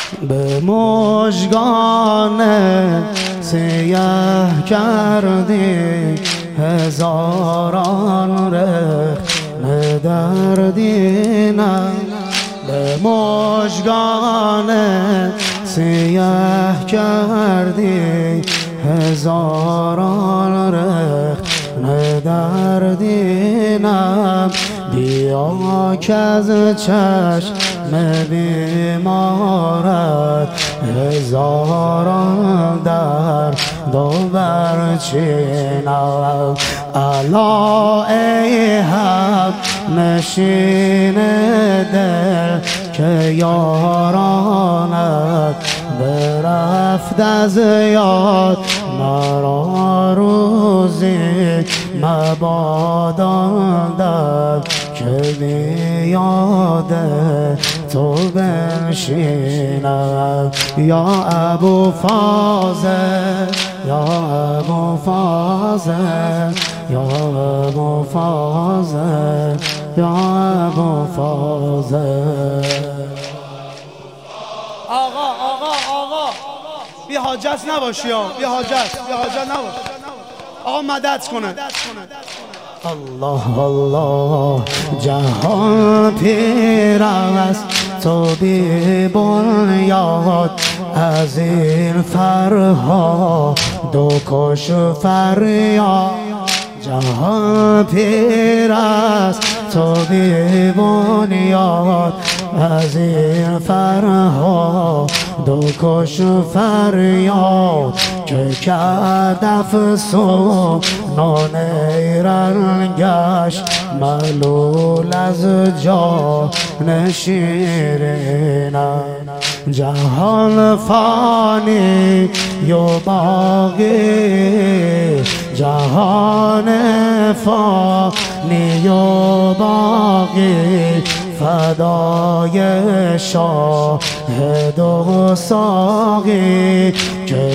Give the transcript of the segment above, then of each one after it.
به مژگان سیه کردی هزاران رخنه در دینم. به مژگان سیه کردی هزاران رخنه در دینم. بیا که از چشم بیمارت هزاران درد و برچینم. الا ای حق نشین دل که یارانت برفت از یاد. مرا روزی مبادا که بیاد تو بنشینم. یا ابو فاضل، یا ابو فاضل، یا ابو فاضل، یا ابو فاضل. آقا بی حاجت نباشی ها، بی حاجت نباش. آقا مدد کنه. الله الله جهان پیر است تو بی بنیاد. از این فرهاد و کش فریاد. جهان پیر است تو بی بنیاد. از این فرهاد و کش فریاد. که کرد افسون ایران گشت ملول از جان شیرینم. جهان فانی و باقی، جهان فانی و باقی. فدای شاهد و ساقی که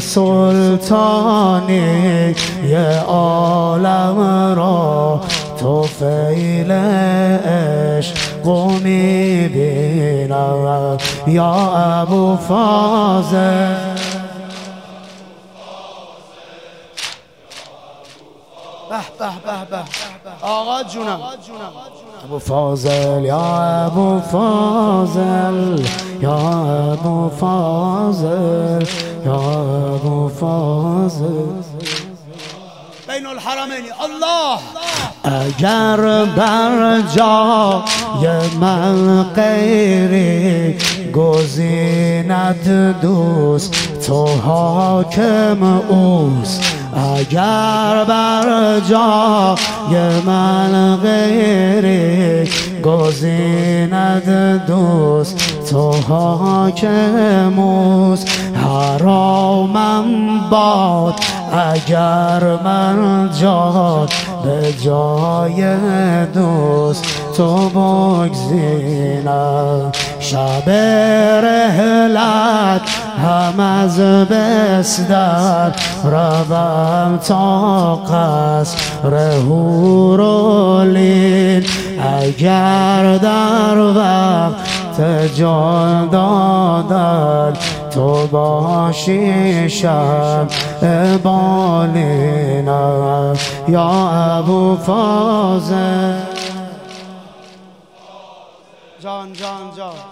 سلطانی یه عالم را تو فیل عشق میبینم. یا ابو فاضل، به به به به آقا جونم. ابو فاضل، یا ابو فاضل، یا ابو فاضل، یا ابو فاضل. بین الحرمین. الله اگر بر جای من غیری گزیند دوست تو حاکم اوست. اگر بر جای من غیری گزیند دوست تو حاکم اوست. حرامم باد اگر من جان به جای دوست تو بگزینم. شب رحلت هم از بستر روم تا قصر هورالعین. اگر در وقت جان دادن تو باشی شب بالینم. یا ابو فاضل، جان